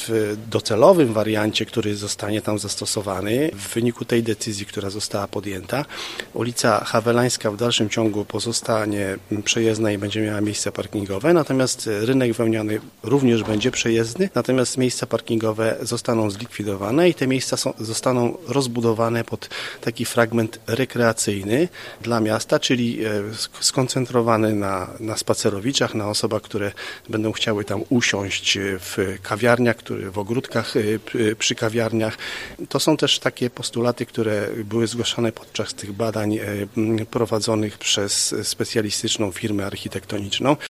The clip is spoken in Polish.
w docelowym wariancie, który zostanie tam zastosowany, w wyniku tej decyzji, która została podjęta, ulica Hawelańska w dalszym ciągu pozostanie przejezdna i będzie miała miejsca parkingowe, natomiast rynek wełniany również będzie przejezdny, natomiast miejsca parkingowe zostaną zlikwidowane i te miejsca zostaną rozbudowane pod taki fragment rekreacyjny dla miasta, czyli skoncentrowany na spacerowiczach, na osobach, które będą chciały tam usiąść w kawiarniach, w ogródkach przy kawiarniach. To są też takie postulaty, które były zgłaszane podczas tych badań prowadzonych przez specjalistyczną firmę architektoniczną.